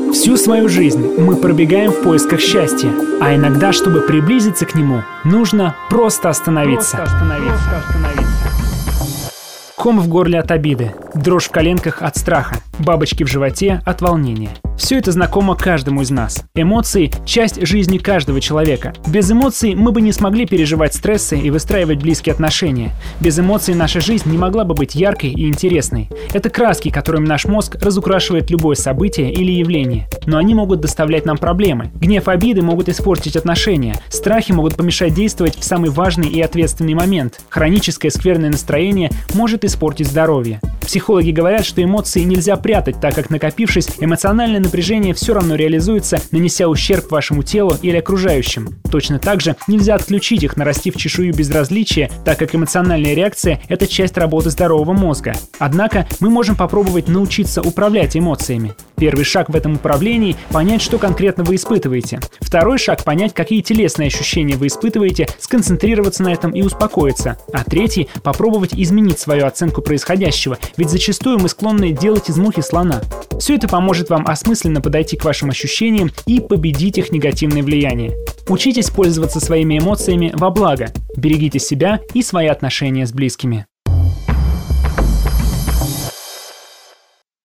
Всю свою жизнь мы пробегаем в поисках счастья, а иногда, чтобы приблизиться к нему, нужно просто остановиться. Ком в горле от обиды, дрожь в коленках от страха, бабочки в животе от волнения. Все это знакомо каждому из нас. Эмоции – часть жизни каждого человека. Без эмоций мы бы не смогли переживать стрессы и выстраивать близкие отношения. Без эмоций наша жизнь не могла бы быть яркой и интересной. Это краски, которыми наш мозг разукрашивает любое событие или явление. Но они могут доставлять нам проблемы. Гнев и обиды могут испортить отношения. Страхи могут помешать действовать в самый важный и ответственный момент. Хроническое скверное настроение может испортить здоровье. Психологи говорят, что эмоции нельзя прятать, так как, накопившись, эмоциональное напряжение все равно реализуется, нанеся ущерб вашему телу или окружающим. Точно так же нельзя отключить их, нарастив чешую безразличия, так как эмоциональная реакция – это часть работы здорового мозга. Однако мы можем попробовать научиться управлять эмоциями. Первый шаг в этом управлении – понять, что конкретно вы испытываете. Второй шаг – понять, какие телесные ощущения вы испытываете, сконцентрироваться на этом и успокоиться. А третий – попробовать изменить свою оценку происходящего, ведь зачастую мы склонны делать из мухи слона. Все это поможет вам осмысленно подойти к вашим ощущениям и победить их негативное влияние. Учитесь пользоваться своими эмоциями во благо. Берегите себя и свои отношения с близкими.